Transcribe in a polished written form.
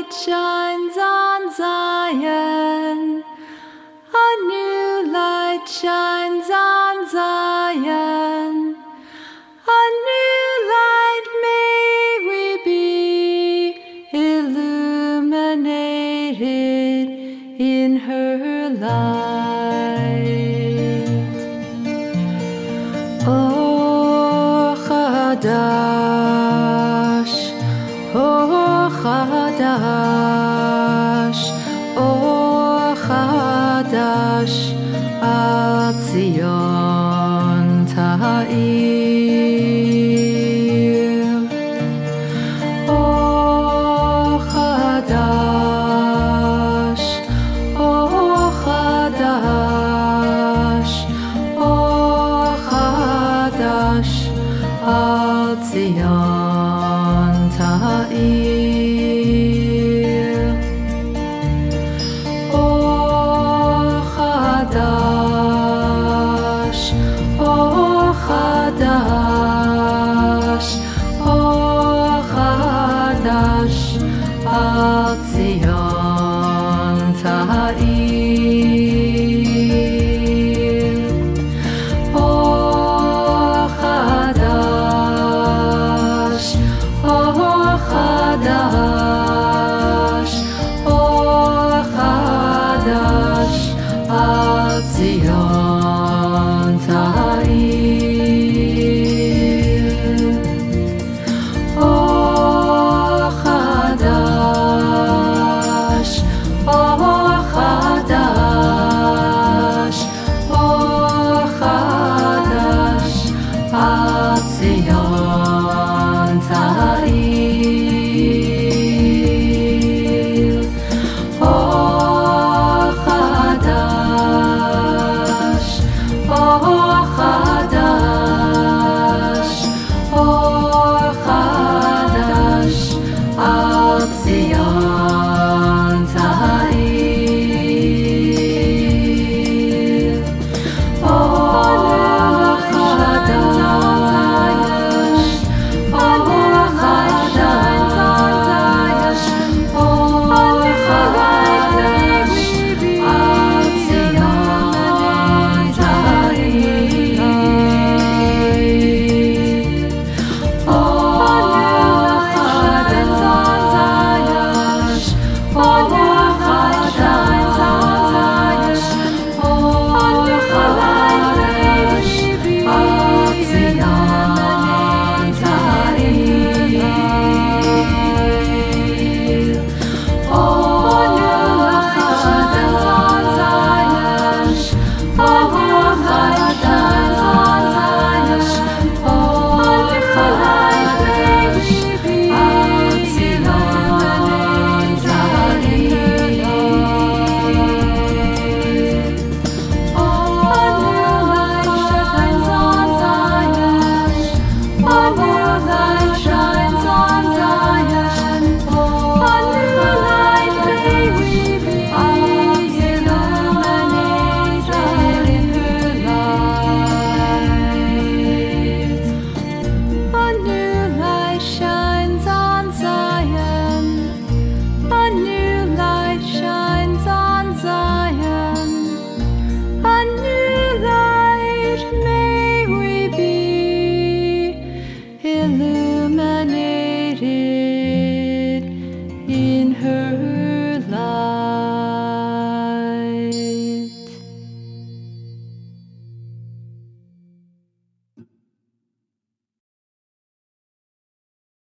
light shines on Zion. A new light shines on Zion. A new light may we be, illuminated in her light. Oh Chadash, oh Chadash, oh Chadash, Al Zion Ta'ir. Oh Chadash, oh Chadash, oh Chadash, Al Zion Ta'ir. Oh Chadash, oh Chadash, oh Chadash, Al Zion Ta'ir. Oh Chadash, oh Chadash.